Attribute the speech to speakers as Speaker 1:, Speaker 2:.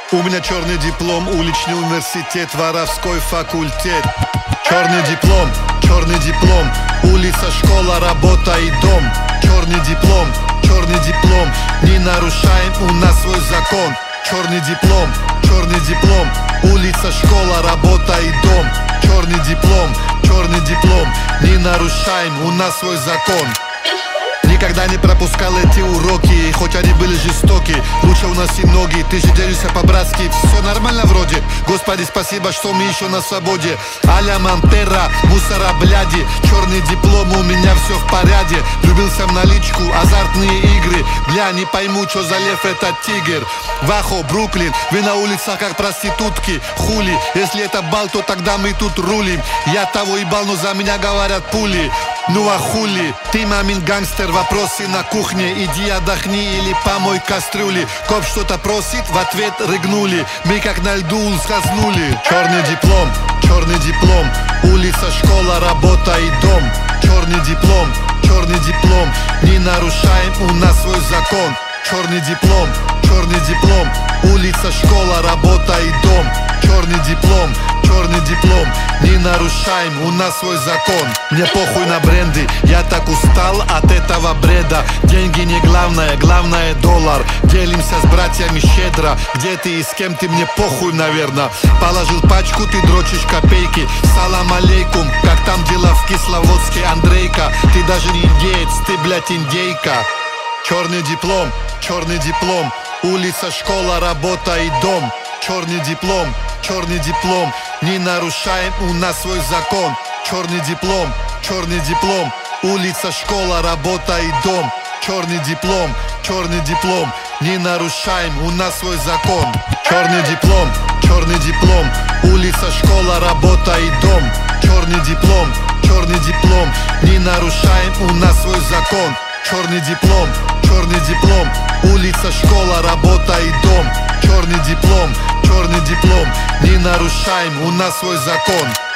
Speaker 1: У меня черный диплом, уличный университет, воровской факультет. Черный диплом, улица, школа, работа и дом. Черный диплом, не нарушаем у нас свой закон. Черный диплом, улица, школа, работа и дом. Черный диплом, не нарушаем у нас свой закон. Никогда не пропускал эти уроки, хоть они были жестоки. Лучше у нас и ноги, ты же держишься по-братски. Все нормально вроде, Господи, спасибо, что мы еще на свободе. Аля Монтера, мусора, бляди. Черный диплом, у меня все в порядке. Влюбился в наличку, азартные игры. Бля, не пойму, что за лев этот тигр. Вахо, Бруклин, вы на улицах как проститутки. Хули, если это бал, то тогда мы тут рулим. Я того ебал, но за меня говорят пули. Ну а хули, ты мамин гангстер, вопросы на кухне. Иди отдохни или помой кастрюли. Коп что-то просит, в ответ рыгнули. Мы как на льду ускользнули. Черный диплом, улица, школа, работа и дом. Черный диплом, не нарушаем у нас свой закон. Черный диплом, улица, школа, работа и дом. Черный диплом, не нарушаем у нас свой закон. Мне похуй на бренды, я так устал от этого бреда. Деньги не главное, главное доллар. Делимся с братьями щедро. Где ты и с кем ты, мне похуй, наверное. Положил пачку, ты дрочишь копейки. Салам алейкум, как там дела в Кисловодске, Андрейка? Ты даже не индеец, ты, блядь, индейка. Черный диплом, улица, школа, работа и дом. Черный диплом, не нарушаем у нас свой закон. Черный диплом, улица, школа, работа и дом. Черный диплом, не нарушаем у нас свой закон. Черный диплом, улица, школа, работа и дом. Черный диплом, не нарушаем у нас свой закон. Черный диплом, улица, школа, работа и дом. Черный диплом, не нарушаем у нас свой закон.